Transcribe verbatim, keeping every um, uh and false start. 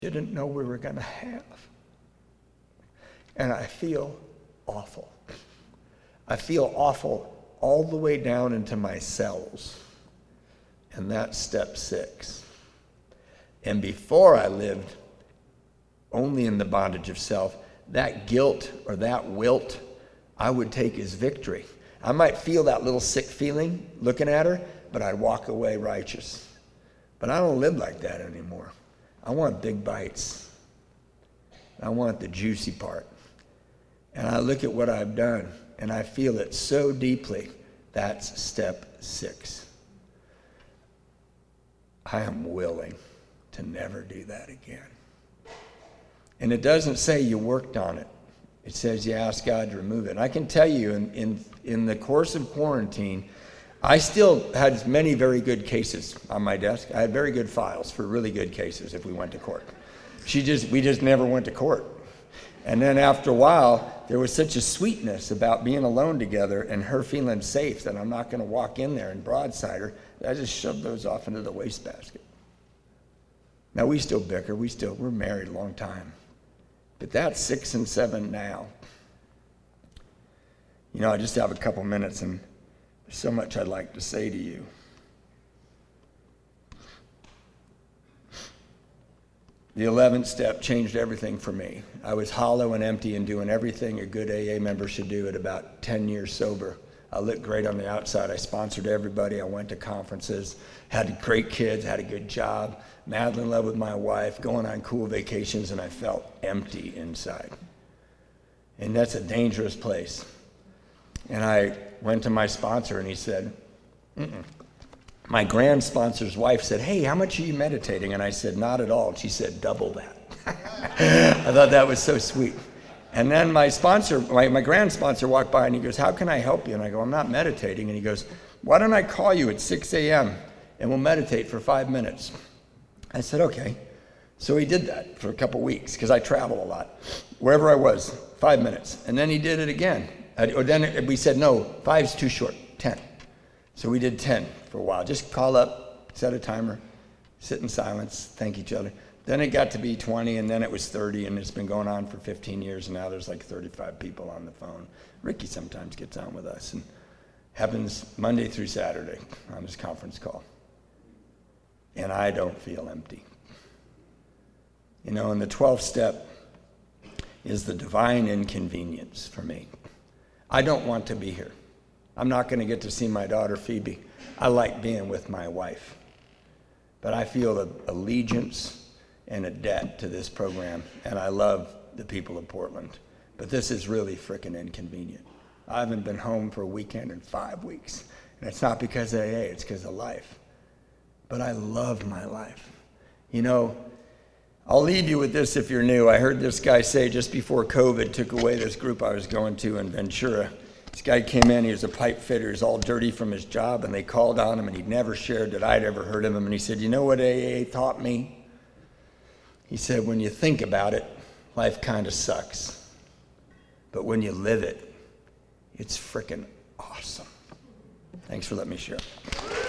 didn't know we were going to have. And I feel awful. I feel awful all the way down into my cells. And that's step six. And before I lived only in the bondage of self, that guilt or that wilt I would take as victory. I might feel that little sick feeling looking at her, but I'd walk away righteous. But I don't live like that anymore. I want big bites. I want the juicy part. And I look at what I've done, and I feel it so deeply. That's step six. I am willing to never do that again. And it doesn't say you worked on it. It says you ask God to remove it. And I can tell you, in, in, in the course of quarantine, I still had many very good cases on my desk. I had very good files for really good cases if we went to court. She just, we just never went to court. And then after a while, there was such a sweetness about being alone together and her feeling safe that I'm not going to walk in there and broadside her. I just shoved those off into the wastebasket. Now, we still bicker. We still, we're married a long time. But that's six and seven now. You know, I just have a couple minutes, and there's so much I'd like to say to you. The eleventh step changed everything for me. I was hollow and empty and doing everything a good A A member should do at about ten years sober. I looked great on the outside. I sponsored everybody. I went to conferences, had great kids, had a good job, madly in love with my wife, going on cool vacations, and I felt empty inside. And that's a dangerous place. And I went to my sponsor, and he said, mm-mm. My grand sponsor's wife said, hey, how much are you meditating? And I said, not at all. And she said, double that. I thought that was so sweet. And then my sponsor, my, my grand sponsor walked by, and he goes, how can I help you? And I go, I'm not meditating. And he goes, why don't I call you at six a.m. and we'll meditate for five minutes? I said, okay. So he did that for a couple weeks, because I travel a lot. Wherever I was, five minutes. And then he did it again. Or then we said, no, five's too short, ten. So we did ten for a while. Just call up, set a timer, sit in silence, thank each other. Then it got to be twenty, and then it was thirty, and it's been going on for fifteen years, and now there's like thirty-five people on the phone. Ricky sometimes gets on with us, and happens Monday through Saturday on his conference call. And I don't feel empty. You know, and the twelfth step is the divine inconvenience for me. I don't want to be here. I'm not going to get to see my daughter Phoebe. I like being with my wife. But I feel an allegiance and a debt to this program, and I love the people of Portland. But this is really frickin' inconvenient. I haven't been home for a weekend in five weeks. And it's not because of A A, it's because of life. But I love my life. You know, I'll leave you with this if you're new. I heard this guy say just before COVID took away this group I was going to in Ventura. This guy came in, he was a pipe fitter, he was all dirty from his job, and they called on him, and he'd never shared that I'd ever heard of him. And he said, you know what A A taught me? He said, when you think about it, life kind of sucks. But when you live it, it's frickin' awesome. Thanks for letting me share.